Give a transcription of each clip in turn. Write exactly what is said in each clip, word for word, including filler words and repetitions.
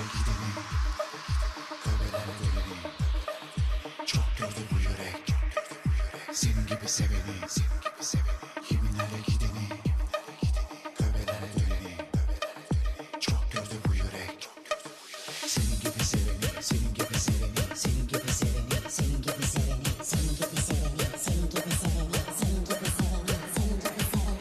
gideni, tövbeler döneni. Çok gördü bu yürek, senin gibi seveni, senin gibi seveni. Kiminlerle gideni, tövbeler döneni. Çok gördü bu yürek, senin gibi seveni, senin gibi seveni, senin gibi seveni, senin gibi seveni, senin gibi seveni, senin gibi seveni, senin gibi seveni, senin gibi seveni.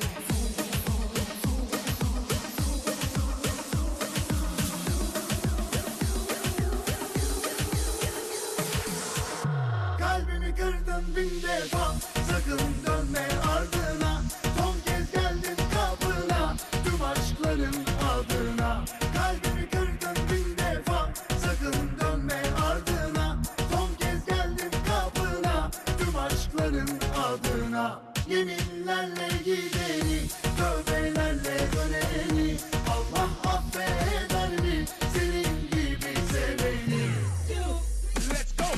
Kalbimi kırdın bin defa, sakın dönme ardına. Son kez geldim kapına, tüm aşkların adına. Kalbimi kırdın bin defa, sakın dönme ardına. Son kez geldim kapına, tüm aşkların adına. Yeminlerle gideni, tövbelerle döneni. Allah affeder mi senin gibi seveni? Let's go.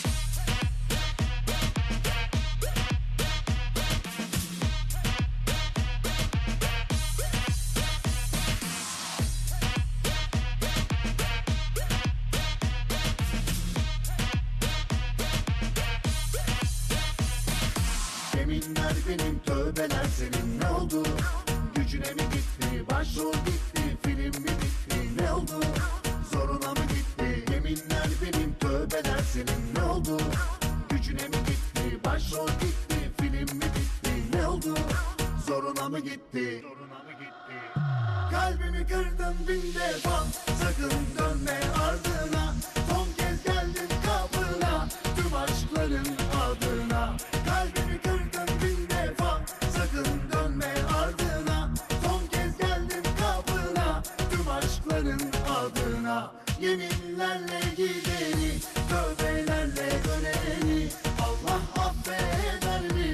Yeminler benim, tövbeler senin. Ne oldu? Gücüne mi gitti? Başrol gitti, film mi bitti? Ne oldu? Zoruna mı gitti? Yeminler benim, tövbeler senin. Ne oldu? Gücüne mi gitti? Başrol gitti, film mi bitti? Ne oldu? Zoruna mı gitti? Kalbimi kırdın bin defa, sakın dönme ardına. Son kez geldim kapına, tüm aşkların adına. Kalbimi kırdın bin defa, sakın dönme ardına. Son kez geldim kapına, tüm aşkların adına. Yeminlerle gideni, tövbelerle döneni. Allah affeder mi